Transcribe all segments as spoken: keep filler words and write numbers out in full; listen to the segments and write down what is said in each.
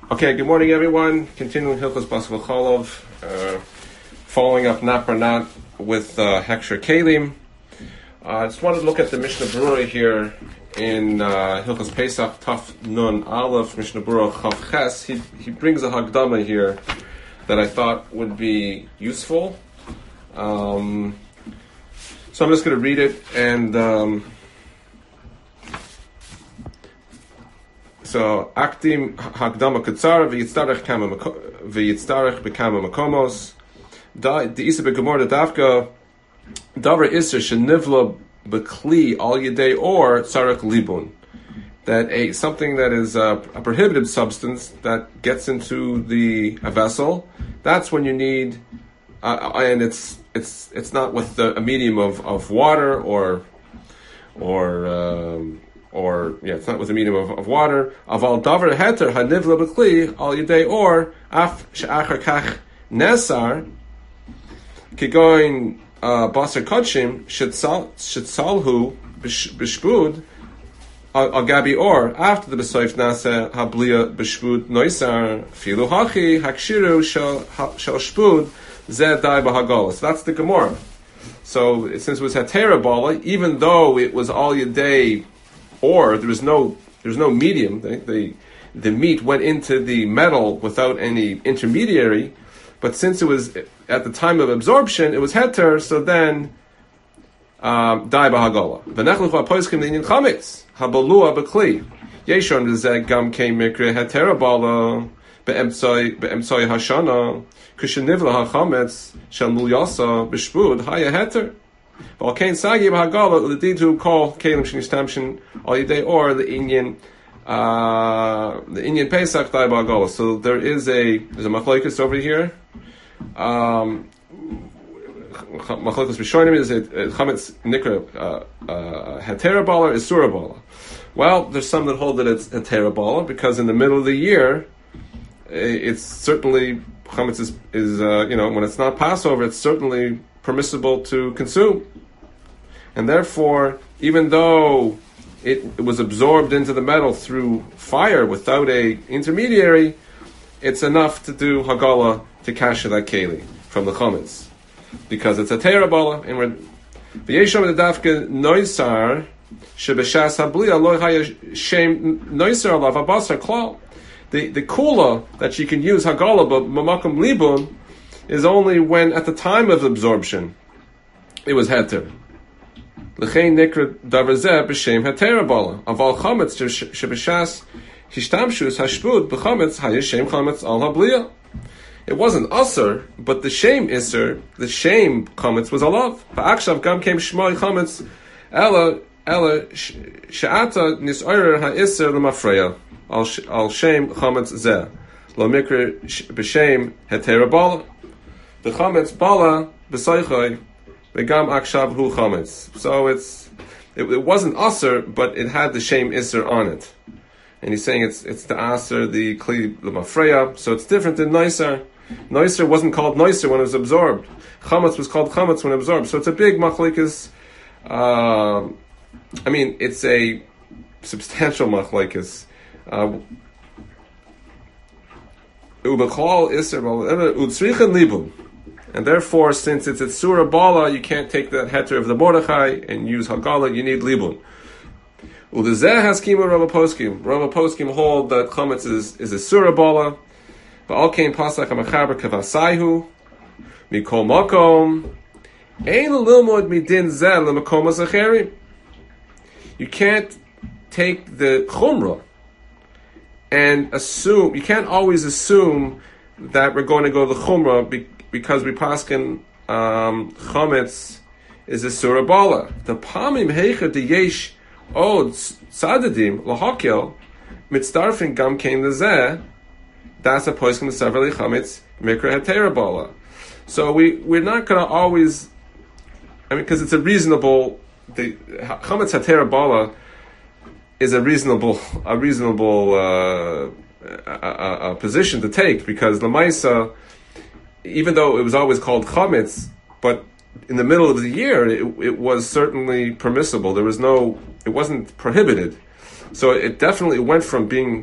Okay, good morning, everyone. Continuing Hilchos Basar V'Cholov, uh, following up Not Bar Not with uh, Heksher Kalim. Uh, I just wanted to look at the Mishnah Berurah here in uh, Hilchos Pesach Taf Nun Aleph, Mishnah Berurah Chav Ches. He he brings a Hagdama here that I thought would be useful. Um, so I'm just going to read it and. Um, So, Akdim Hagdama Katsar v'yitzdarech kama v'yitzdarech b'kama makomos. Da the isa begemor dafka davar iser shenivla b'kli al yedei or tzarech libun. That a something that is a, a prohibited substance that gets into the a vessel, that's when you need, uh, and it's it's it's not with the, a medium of, of water or or. Um, Or yeah, it's not with a medium of, of water. Aval davar heter hanivla b'kli al yedei or af she'achar kach nesar kigoin basar kodshim shetsalhu b'shbud al gabi or after the besoif nasa hablia b'shbud noisar filu hachi hakshiru shel shbud zeh dai b'hagala. So that's the Gemara. So since it was hetera bala, even though it was al yedei or there was no there was no medium, the, the the meat went into the metal without any intermediary, but since it was at the time of absorption, it was heter, so then dai b'hagala. V'nechluch v'apoiskim l'inyan chametz habalua b'kli yeshon l'zeh gam kein mikre hetera bala be'emtzoi be'emtzoi hashana kushenivla hachametz shel mulyasa b'shbud haya heter. But Kain Sagi Bahagala, the deed to call Kalim Shinishtamshin all day or the Indian uh the Indian Pesach Dai Bahagala. So there is a there's a machlokes over here. Um Machlokes Rishonim is it Chametz Nikra uh Hetera Bala is Surah Bala. Well, there's some that hold that it's Hetera Bala because in the middle of the year it's certainly Chametz is, is uh, you know, when it's not Passover, it's certainly permissible to consume, and therefore, even though it, it was absorbed into the metal through fire without a intermediary, it's enough to do hagala to kasha that keli from the chametz because it's a terabala, and we're v'yesham the dafka noisar shebeshas hablia lo haya shem noisar alav abasar klal. The the kula that you can use hagala but mamakum libun is only when at the time of absorption it was heter. L'chein nikra davar zeh b'shem hetera bala. Aval chametz shebeshas hishtamshus hashbud b'chametz hayashem chametz al hablia. It wasn't usher, but the shame iser, the shame chametz was alav. Va'akshav gam came shmoi chametz ella ella she'ata nisoyer ha'iser l'mafreya al shame chametz zeh lo mikra b'shem hetera bala. The chametz bala b'soichoi v'gam akshav hu chametz. So it's it, it wasn't aser, but it had the shame iser on it, and he's saying it's it's the aser the kli l'mafreya. So it's different than noiser. Noiser wasn't called noiser when it was absorbed. Chametz was called chametz when absorbed. So it's a big machlekes. Uh, I mean, it's a substantial machlekes. Uh, Ubechol iser utzrichen libun. And therefore, since it's a surah bala, you can't take the heter of the Mordechai and use hagala. You need libun. Ulezeh haskima Rava Poskim. Rava Poskim hold that chametz is, is a surah bala. But all came pasach hamachaber kavasaihu mikol makom ein lilmod midin zeh lemakom azacheri. You can't take the chumrah and assume. You can't always assume that we're going to go to the chumrah be, because we paskin um, chametz is a surah bala. The pamim heicha de yesh od tzadadim lahakel mitzdarfin gam kein lezeh. That's a poskim severally chametz mikra hetera bala. So we we're not going to always. I mean, because it's a reasonable. The chametz hetera bala is a reasonable a reasonable uh, a, a, a position to take because lamaisa. Even though it was always called chametz, but in the middle of the year, it, it was certainly permissible. There was no, it wasn't prohibited. So it definitely went from being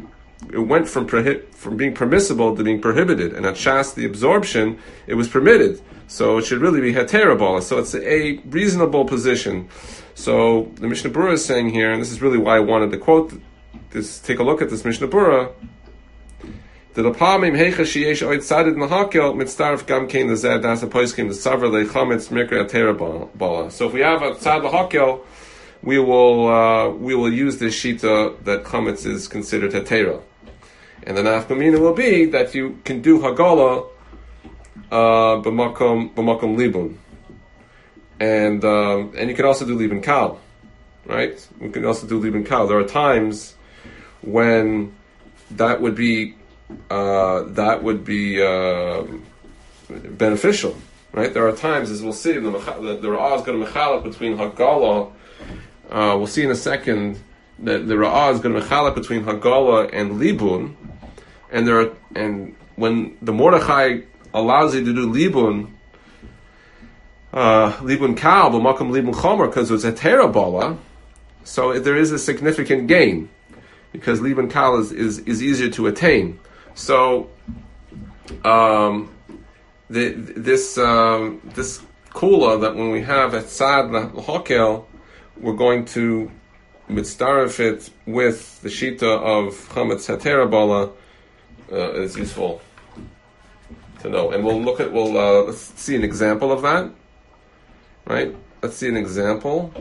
it went from prohi- from being permissible to being prohibited, and at Shas the absorption it was permitted. So it should really be Hetera Bala. So it's a reasonable position. So the Mishnah Berurah is saying here, and this is really why I wanted to quote this. Take a look at this Mishnah Berurah. The Lapamim Heicha Sheyesh Oid Sadid Nahakel Mitzdarf Gam Kein the Zed Das Apoiskim the Savra Lechametz Mikra Hetera Bala. So if we have a Tzad Lahakel, we will uh, we will use this shita that chametz is considered hetera, and the nafkamina will be that you can do hagala b'makom b'makom libun, and um, and you can also do libun kal, right? We can also do libun kal. There are times when that would be uh, that would be uh, beneficial, right? There are times, as we'll see, the the, the Ra'ah is going to mechalak between hagala. Uh, we'll see in a second that the Ra'ah is going to mechalak between hagala and libun, and there are, and when the Mordechai allows you to do libun, uh, libun kal b'makom libun chomer, because it's a terabala, so there is a significant gain because libun kal is, is, is easier to attain. So um, the, this um, this kula that when we have at sad l'hokel, we're going to mitzdaref it with the shita of chametz hetera bala uh, is useful to know, and we'll look at we'll uh, let's see an example of that. Right? Let's see an example.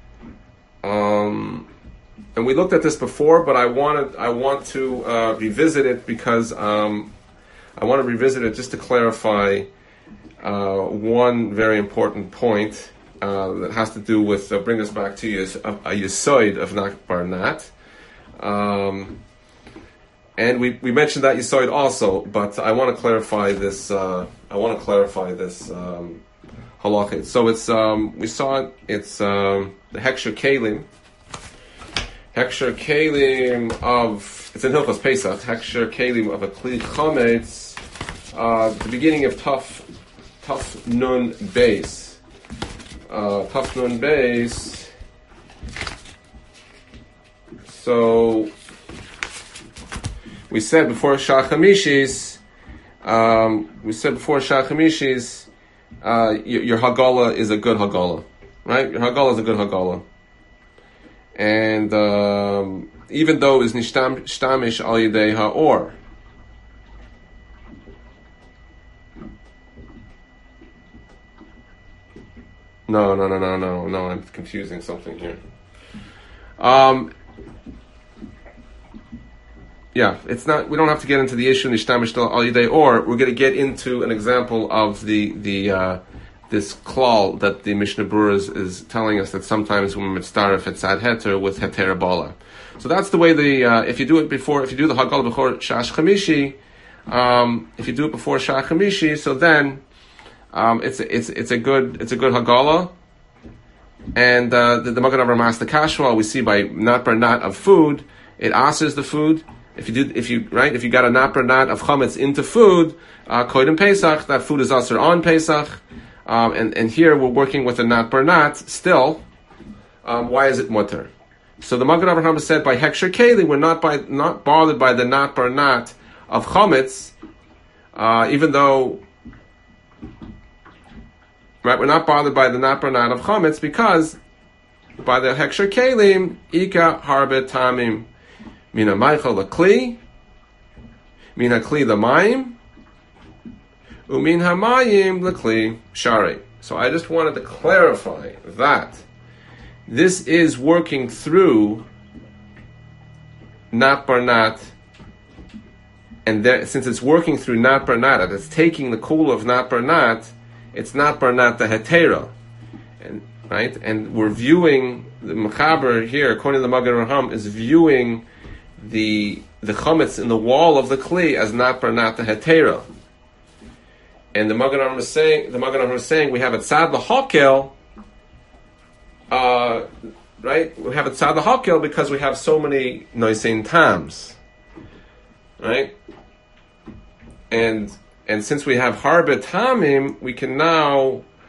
Um, and we looked at this before, but I wanted I want to uh, revisit it because um, I want to revisit it just to clarify uh, one very important point. Uh, that has to do with, uh, bring us back to yis, a, a yisoid of Nat Bar Nat. Um, and we, we mentioned that yisoid also, but I want to clarify this, uh, I want to clarify this, um, halacha. So it's, um, we saw it, it's, um, the Heksher Kalim. Heksher Kalim of, it's in Hilchos Pesach, Heksher Kalim of a Kli Chametz, uh, the beginning of Tuf, Tuf Nun Beis. Uh, Tuf Nun Beis. So we said before Shah Chamishis, um, we said before Shah Chamishis, uh, your, your Hagala is a good Hagala, right? Your Hagala is a good Hagala, and um, even though is nishtam shtamish al yidei ha'or. No, no, no, no, no, no. I'm confusing something here. Um, yeah, it's not. We don't have to get into the issue nishtamish al yidei or. We're going to get into an example of the the uh, this klal that the Mishnah Berurah is, is telling us that sometimes when mitzdaref it's ad heter with heter bala. So that's the way the uh, if you do it before, if you do the hagala before shash chamishi, um, if you do it before shash chamishi, so then. Um, it's it's it's a good it's a good hagala, and uh, the, the Magen Avraham asked the kashwa. We see by not per nat of food, it asers the food. If you do if you right if you got a not per nat of chametz into food, uh, koydem Pesach, that food is aser on Pesach, um, and and here we're working with a not per nat still. Um, why is it mutter? So the Magen Avraham said by heksher keli, we're not by not bothered by the not per nat of chametz, uh, even though. Right, we're not bothered by the not bernat of chametz because by the heksher kelim ika harbe tamim mina maichel lekli mina kli the mayim umin hamayim lekli shari. So I just wanted to clarify that this is working through not bernat, and there, since it's working through not bernat, it's taking the kula of not bernat. It's not barnat the hetera, and right, and we're viewing the mechaber here, according to the Magen Avraham, is viewing the the chametz in the wall of the kli as not barnat the hetera, and the Magen Avraham is saying the Magen Avraham is saying we have a tzad l'hakel, uh, right? We have a tzad l'hakel because we have so many noisein tams, right, and. And since we have harbe tamim, we can now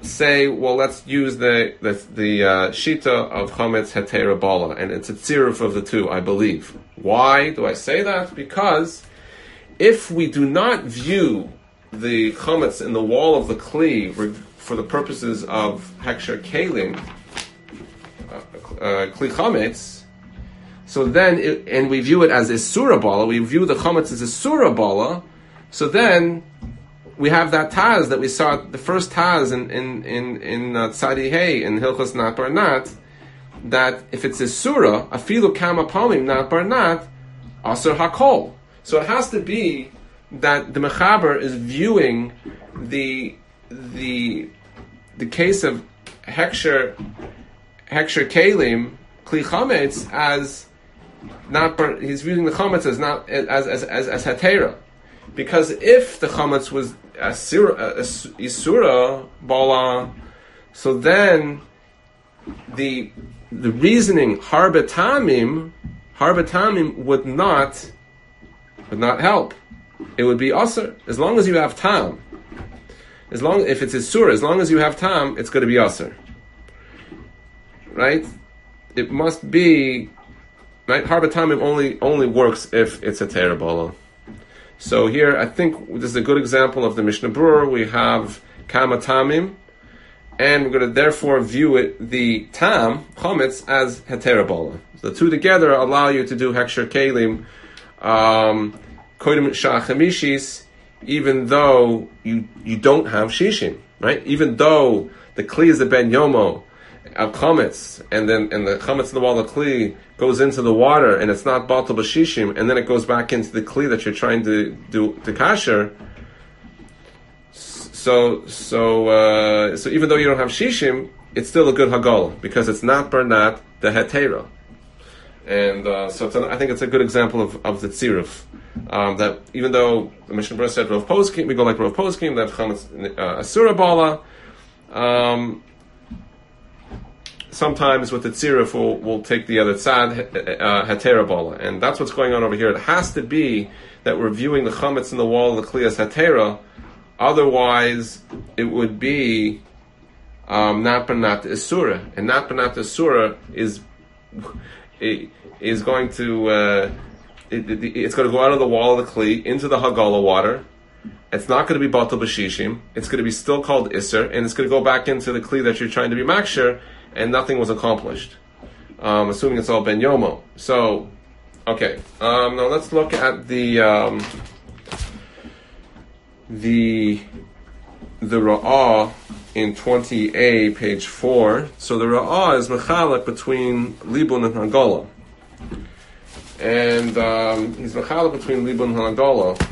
say, well, let's use the the, the uh, shita of chametz hetera bala, and it's a tziruf of the two, I believe. Why do I say that? Because if we do not view the chametz in the wall of the kli for the purposes of heksher kelim, uh, uh, kli chametz, so then, it, and we view it as isura bala, we view the chametz as isura bala, so then we have that taz that we saw, the first taz in in in in uh, Tzadi Hey in Hilchos Nat Bar Nat, that if it's a surah, afilu kama palmim nat bar nat, aser hakol. So it has to be that the mechaber is viewing the the the case of heksher heksher kelim kli chametz as not bar, he's viewing the chametz as not as as as, as hetera. Because if the chametz was asura, isura bala, so then the the reasoning harbatamim harbatamim would not would not help. It would be aser as long as you have tam. As long if it's isura, as long as you have tam, it's going to be aser. Right? It must be right. Harbatamim only only works if it's a terabala. So here, I think this is a good example of the Mishnah Berurah. We have kama tamim, and we're going to therefore view it, the tam, chametz, as heterabala. So the two together allow you to do heksher kelim, um, kodim shach even though you you don't have shishim, right? Even though the kli is the ben yomo of chametz, and then and the chametz in the wall of kli goes into the water, and it's not batal b'shishim, and then it goes back into the kli that you're trying to do to kasher. So so uh, so even though you don't have shishim, it's still a good hagol because it's not bernat the hetera, and uh, so it's an, I think it's a good example of, of the tziruf. Um, that even though the Mishnah Berurah said Rav Poskim, we go like Rav Poskim that chametz uh, asura bala. Um, Sometimes with the tziruf, we'll, we'll take the other tzad, hetera bala. And that's what's going on over here. It has to be that we're viewing the chametz in the wall of the kli as hetera. Otherwise, it would be um, not b'nat isura. And not b'nat isura is, is going to, uh, it, it, it's going to go out of the wall of the kli into the hagala water. It's not going to be batal b'shishim. It's going to be still called iser. And it's going to go back into the kli that you're trying to be maksher. And nothing was accomplished, um, assuming it's all ben yomo. So, okay. Um, now let's look at the um, the the Ra'ah in twenty A, page four. So the Ra'ah is mechalek between libun and hagala, and um, he's mechalek between libun and hagala.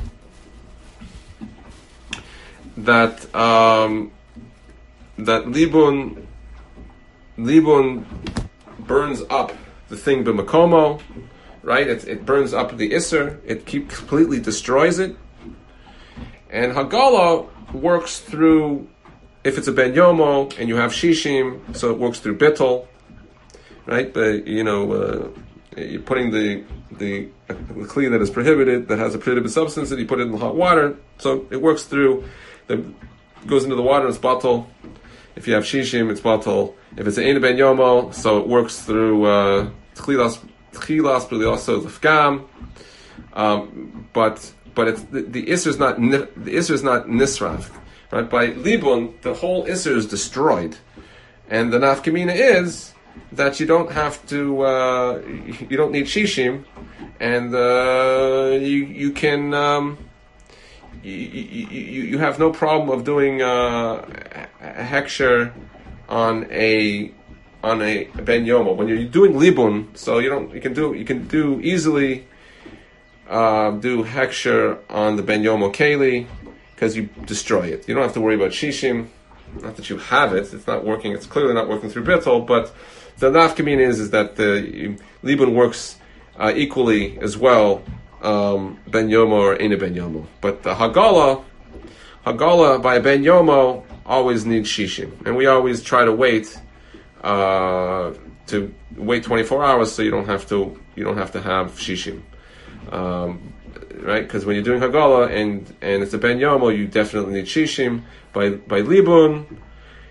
That um, that libun. Libun burns up the thing b'makomo, right? It, it burns up the isser. It keep, completely destroys it. And Hagala works through, if it's a ben yomo and you have shishim, so it works through bittul, right? But you know, uh, you're putting the the the kli that is prohibited, that has a prohibited substance, and you put it in the hot water, so it works through. The goes into the water. It's batal. If you have shishim, it's batal. If it's an ein ben yomo, so it works through tchilas tchilas b'liaso l'fgam. Um, but but it's the, the isser is not the isser is not nisraf, right? By libun, the whole isser is destroyed, and the nafkamina is that you don't have to uh, you don't need shishim, and uh, you you can. Um, You, you, you have no problem of doing uh, a heksher on a on a ben yomo when you're doing libun. So you don't you can do you can do easily uh, do heksher on the ben yomo keli because you destroy it. You don't have to worry about shishim. Not that you have it; it's not working. It's clearly not working through bittul. But the nafkamin is is that the libun works uh, equally as well. Um, ben yomo or ina ben yomo, but the hagala, hagala by a ben yomo always needs shishim, and we always try to wait uh, to wait twenty-four hours so you don't have to you don't have to have shishim, um, right? Because when you're doing hagala and and it's a ben yomo, you definitely need shishim. By by libun,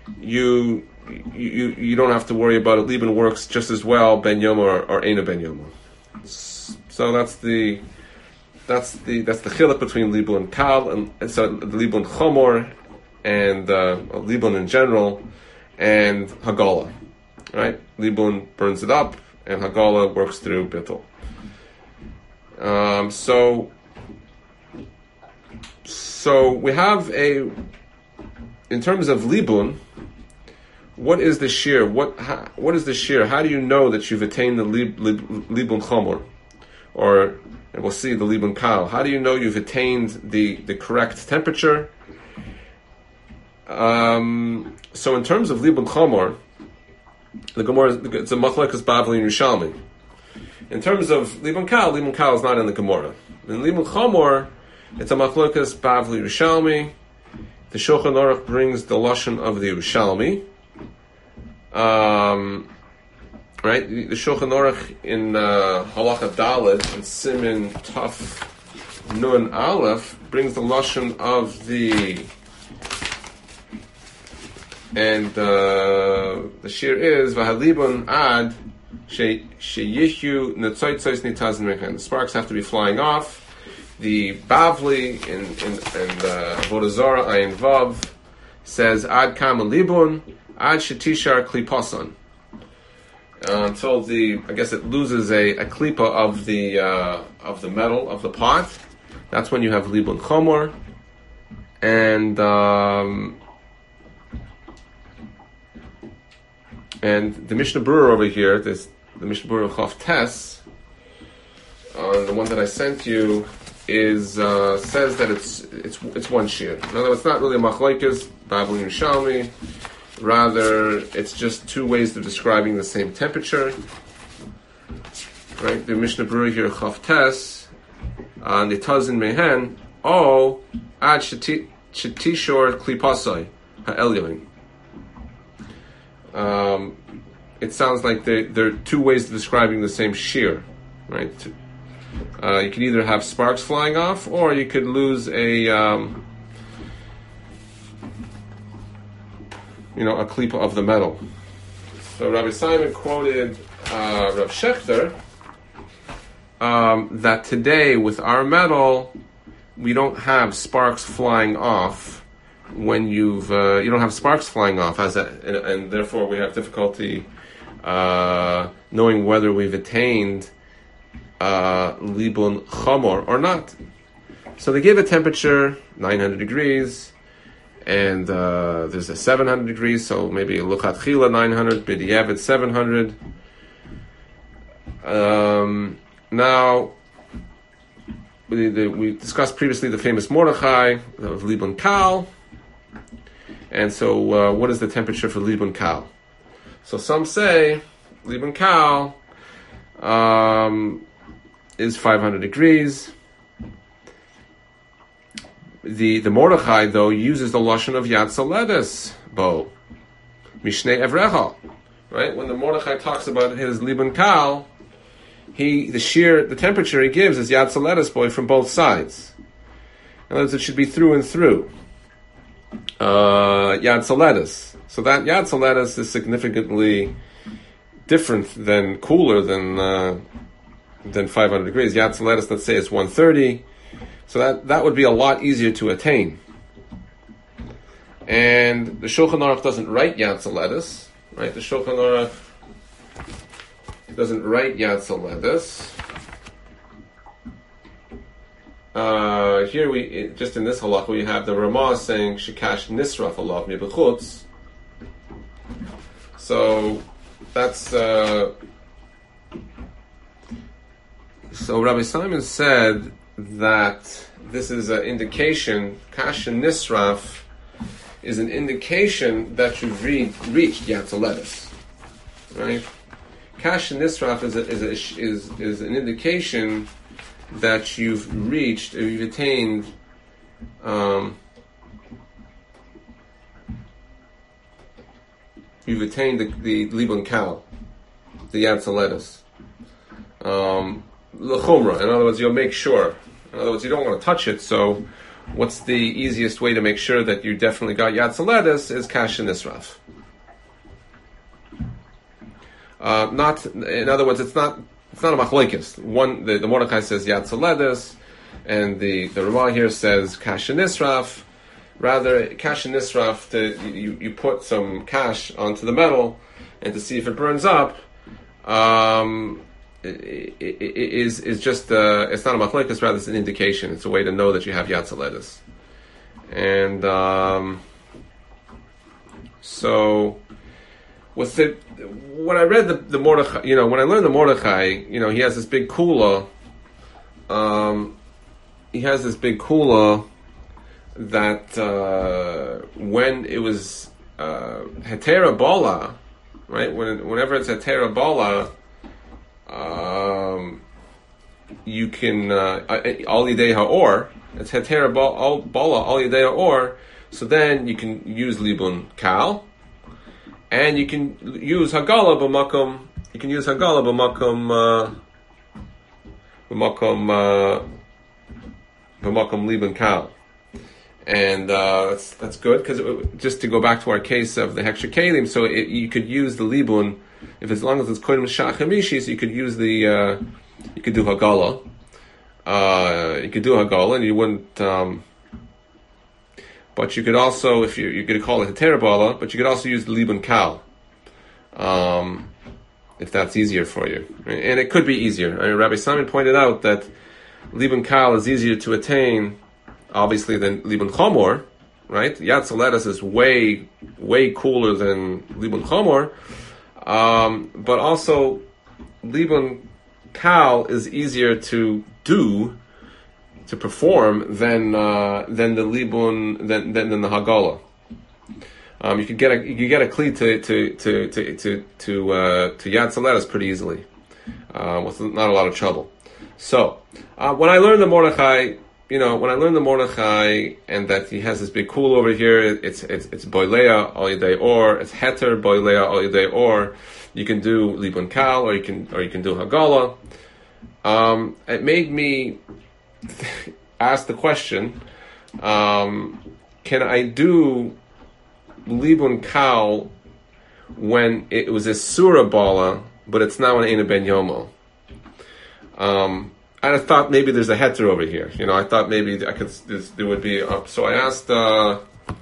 you you you don't have to worry about it. Libun works just as well ben yoma or, or eina ben yoma. So that's the that's the that's the chiluk between libun kal and, and so libun chomor and uh, libun in general and hagala, right? Libun burns it up and hagala works through bittul. Um, so so we have a in terms of libun. What is the shear? What how, what is the shear? How do you know that you've attained the lib, lib, libun chomor, or and we'll see the libun kal? How do you know you've attained the, the correct temperature? Um, so in terms of libun chomor, the Gemara it's a machlekes Bavli and Yerushalmi. In terms of libun kal, libun kal is not in the Gemara. In libun chomor, it's a machlekes Bavli Yerushalmi. The Shulchan Aruch brings the lashon of the Yerushalmi. Um, right, the, the Shulchan Aruch in uh, Halacha Dalet and Simin Taf Nun Aleph brings the lashon of the and uh, the shir is Vahalibun Ad She Sheyishu Netzoitzos Nitazin Mechan. The sparks have to be flying off. The Bavli in in, in uh, Avodah Zarah Ayin Vav says Ad Kama Libun Ad Shetishar Klipasan, uh, until the I guess it loses a, a klipa of the uh, of the metal of the pot. That's when you have libun chomor, and um, and the Mishnah Berurah over here, this the Mishnah Berurah Chav Tes, uh, the one that I sent you, is uh, says that it's it's it's one shear. In other words, it's not really a machlokes Bavli and Yerushalmi. Rather, it's just two ways of describing the same temperature. Right? The Mishnah Berurah here, Chav Tes, on the Tazin Mehen, O Ad Shetishor Klipasai Ha'elyoin. Um, it sounds like there there are two ways of describing the same shear, right? Uh, you could either have sparks flying off, or you could lose a um, you know, a klipa of the metal. So Rabbi Simon quoted uh, Rav Shechter um, that today with our metal we don't have sparks flying off when you've uh, you don't have sparks flying off as a, and, and therefore we have difficulty uh, knowing whether we've attained uh, libun chomor or not. So they give a temperature nine hundred degrees. And uh, there's a seven hundred degrees, so maybe Luchat Chila nine hundred, B'diavad seven hundred. Um, now, we, the, we discussed previously the famous Mordechai of Libun Kal. And so, uh, what is the temperature for Libun Kal? So some say Libun Kal um, is five hundred degrees. The the Mordechai though uses the lashon of Yad Saledes bo Mishnei Evrecha, right? When the Mordechai talks about his Libun Kal, he the shear the temperature he gives is Yad Saledes boy from both sides. In other words, it should be through and through uh, Yad Saledes. So that Yad Saledes is significantly different than cooler than uh, than five hundred degrees. Yad Saledes, let's say, is one thirty. So that, that would be a lot easier to attain. And the Shulchan Aruch doesn't write Yad Saledes, right? The Shulchan Aruch doesn't write Yad Saledes. Uh, here we, just in this halakha, we have the Ramah saying Shikash Nisraf Alav Mibechutz. So that's uh, so Rabbi Simon said that this is an indication, Kash Nisraf is an indication that you've re- reached Yad Saledes, right? Kash Nisraf is a, is, a, is is an indication that you've reached, or you've attained um, you've attained the, the Libun Kal, the Yad Saledes. Um, L'chumra, in other words, you'll make sure. In other words, you don't want to touch it, so what's the easiest way to make sure that you definitely got Yatzaledis is Kasha Nisraf. Uh, not, in other words, it's not it's not a machlokes. One, the, the Mordechai says Yatzaledis, and the the Ramah here says Kasha Nisraf. Rather, Kasha Nisraf, to, you you put some cash onto the metal, and to see if it burns up. Um, is is just uh, it's not a machlokes, rather it's an indication. It's a way to know that you have Yatzaledis. And um, so with the when I read the, the Mordechai, you know, when I learned the Mordechai, you know, he has this big kula. Um, he has this big kula that uh, when it was uh, hetera bola, right? When whenever it's hetera bola. Um, you can uh, al yidei ha'or. It's hetera bola al yidei ha'or. So then you can use libun kal, and you can use hagala b'makom. You can use hagala b'makom b'makom uh, b'makom libun kal, and uh, that's that's good because just to go back to our case of the heksher kelim, so it, you could use the libun. If as long as it's kodim shachamishi, so you could use the, uh, you could do hagala, uh, you could do hagala, and you wouldn't. Um, but you could also, if you you could call it heterabala, but you could also use the libun kal, um, if that's easier for you, and it could be easier. I mean, Rabbi Simon pointed out that libun kal is easier to attain, obviously, than libun chomor, right? Yatzaledis is way way cooler than libun chomor. Um, but also, libun kal is easier to do, to perform than uh, than the libun than than, than the hagala. Um, you could get a you could get a kli to to to to to to, uh, to Yatzaledis pretty easily, uh, with not a lot of trouble. So uh, when I learned the Mordechai, you know, when I learned the Mordechai and that he has this big cool over here, it's it's it's boileya al yidei or, it's heter boileya al yidei or. You can do libun kal, or you can or you can do hagala. Um, it made me ask the question: um, can I do libun kal when it was a surah bala, but it's now an eina ben yomo? Um, I thought maybe there's a heter over here. You know, I thought maybe I could there would be. Uh, so I asked. Uh,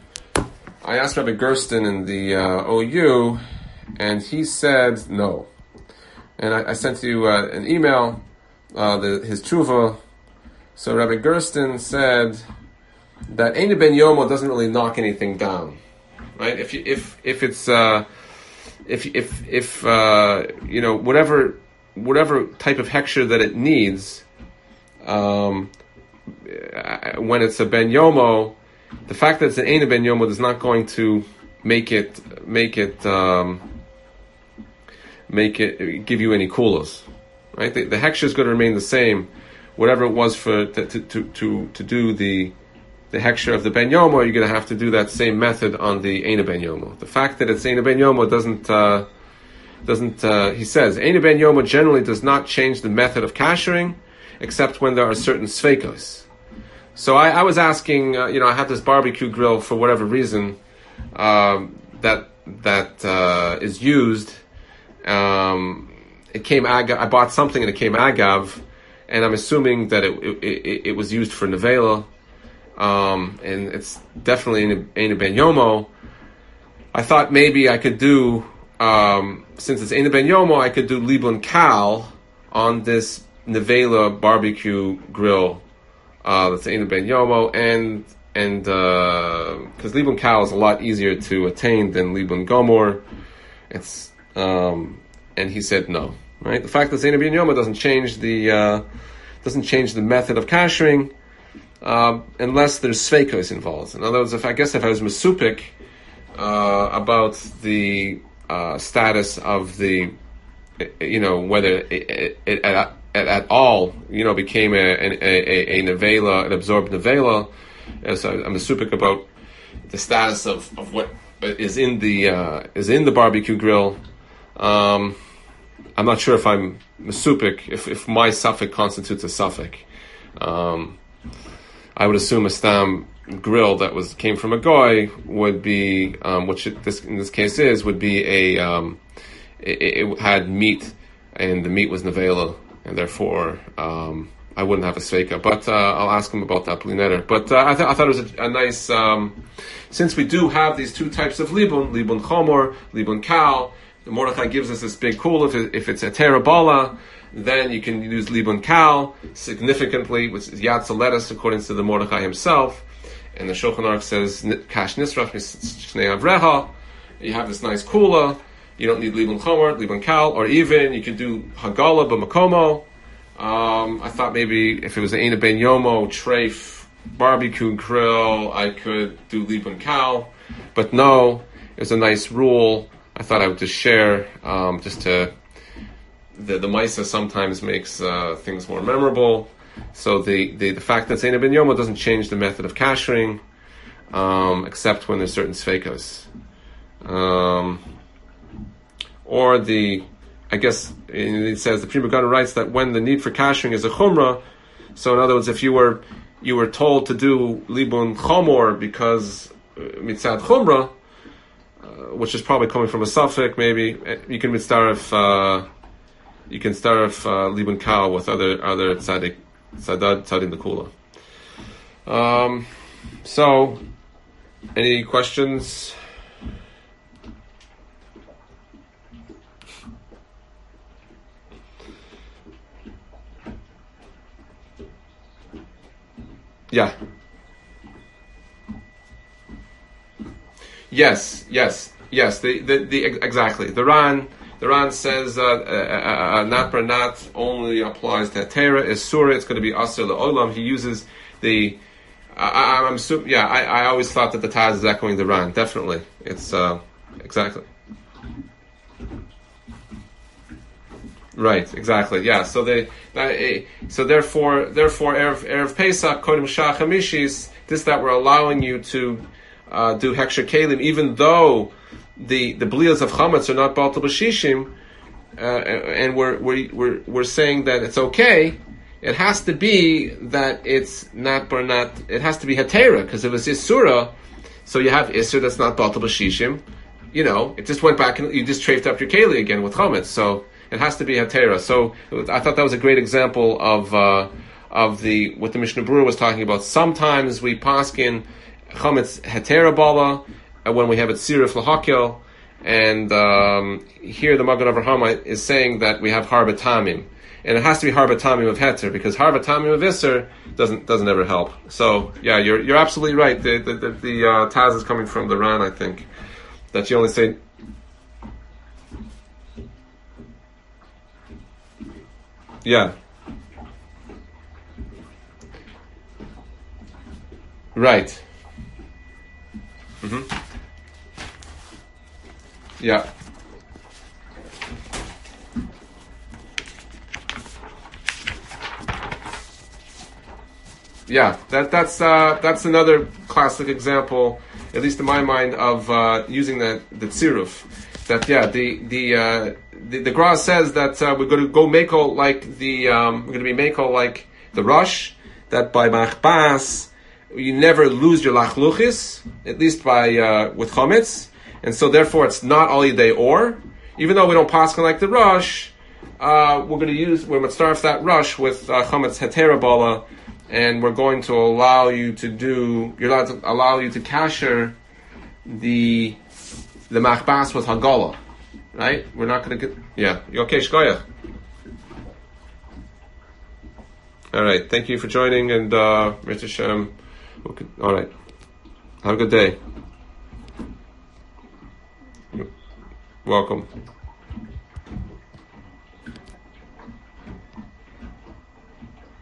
I asked Rabbi Gersten in the uh, O U, and he said no. And I, I sent you uh, an email, uh, the, his tshuva. So Rabbi Gersten said that eina ben yomo doesn't really knock anything down, right? If you, if if it's uh, if if if uh, you know whatever whatever type of heksher that it needs. Um, when it's a ben yomo, the fact that it's an eina ben yomo is not going to make it make it um, make it give you any kulas, right? The, the heksher is going to remain the same, whatever it was for to to to, to do the the heksher of the ben yomo. You're going to have to do that same method on the eina ben yomo. The fact that it's eina ben yomo doesn't uh, doesn't uh, he says eina ben yomo generally does not change the method of kashering, except when there are certain sveikos. So I, I was asking, uh, you know, I have this barbecue grill for whatever reason um, that that uh, is used. Um, it came agav. I bought something and it came agav, and I'm assuming that it it, it, it was used for nevela, um, and it's definitely eina ben yomo. I thought maybe I could do, um, since it's eina ben yomo, I could do libun kal on this nevela barbecue grill uh, that's eina ben yomo, and and because uh, libun kal is a lot easier to attain than libun gomor. It's um, and he said no. Right, the fact that it's eina ben yomo doesn't change the uh, doesn't change the method of kashering uh, unless there's sveikos involved. In other words, if I guess if I was mesupik uh, about the uh, status of the, you know, whether it, it, it at, at, at all, you know, became a a, a, a nevela, an absorbed nevela, as I, I'm mesupik about the status of, of what is in the uh, is in the barbecue grill. Um, I'm not sure if I'm mesupik, if, if my suffix constitutes a suffix. Um, I would assume a stam grill that was came from a goy would be, um, which it, this in this case is, would be a um, it, it had meat, and the meat was nevela, and therefore um, I wouldn't have a sveika. But uh, I'll ask him about that blinetter. But uh, I, th- I thought it was a, a nice, um, since we do have these two types of libun, libun chomor, libun kal. The Mordechai gives us this big cool. If it, if it's a terabala, then you can use libun kal significantly, which is yatsa lettuce, according to the Mordechai himself. And the Shulchan Aruch says kash nisrach shnei avreha. You have this nice kula. You don't need libun chomer, libun kal, or even you could do hagala b'makomo. Um, I thought maybe if it was an Eina Ben Yomo treif barbecue grill, I could do libun kal, but no, it was a nice rule. I thought I would just share, um, just to the the Maisa sometimes makes uh, things more memorable. So the, the, the fact that it's Eina Ben Yomo doesn't change the method of kashering, um, except when there's certain sfeikas. Um, or the, I guess it says the Pri Megadim writes that when the need for kashering is a chumrah, so in other words, if you were you were told to do libun chomor because uh, mitzad chumrah, uh, which is probably coming from a suffix, maybe you can mitzaref uh, you can starf uh, libun kal with other other tzadik tzadad tzadin the kula. Um, so, any questions? Yeah. Yes, yes, yes. The, the, the exactly. The Ran, the Ran says uh, uh, uh, not per not only applies to Tera. Is surah. It's going to be aser le'olam. He uses the. I, I'm yeah. I, I always thought that the Taz is echoing the Ran. Definitely, it's uh, exactly. Right, exactly. Yeah. So they, uh, so therefore, therefore, erev, erev Pesach, kodim shach hamishis, this that we're allowing you to uh, do heksher kelim, even though the the blias of chametz are not baltal b'shishim, uh, and we're we're we're we're saying that it's okay. It has to be that it's not bar not. It has to be hetera, because if it's isura, so you have isur that's not baltal b'shishim. You know, it just went back and you just trafed up your keli again with chametz. So it has to be hetera. So I thought that was a great example of uh, of the what the Mishnah Berurah was talking about. Sometimes we paskin chametz hetera bala when we have it sirif lahakel, and um, here the Magen Avraham is saying that we have harbatamim, and it has to be harbatamim of heter, because harbatamim of iser doesn't doesn't ever help. So yeah, you're you're absolutely right. The the the, the uh, Taz is coming from the Ran, I think, that you only say. Yeah. Right. Mm-hmm. Yeah. Yeah. That that's uh, that's another classic example, at least in my mind, of uh, using that the tziruf. That yeah, the the. Uh, The, the Gra says that uh, we're going to go meko like the um, we're going to be meko like the rush, that by machbas you never lose your lachluchis, at least by uh, with chametz, and so therefore it's not all day or, even though we don't paskin like the rush, uh, we're going to use we're going to start that rush with uh, chametz heterabala, and we're going to allow you to do you're allowed to allow you to kasher the the machbas with hagala. Right? We're not going to get... Yeah. You okay, Shkoyach? All right. Thank you for joining, and uh, Mister Shem. Okay. All right. Have a good day. Welcome.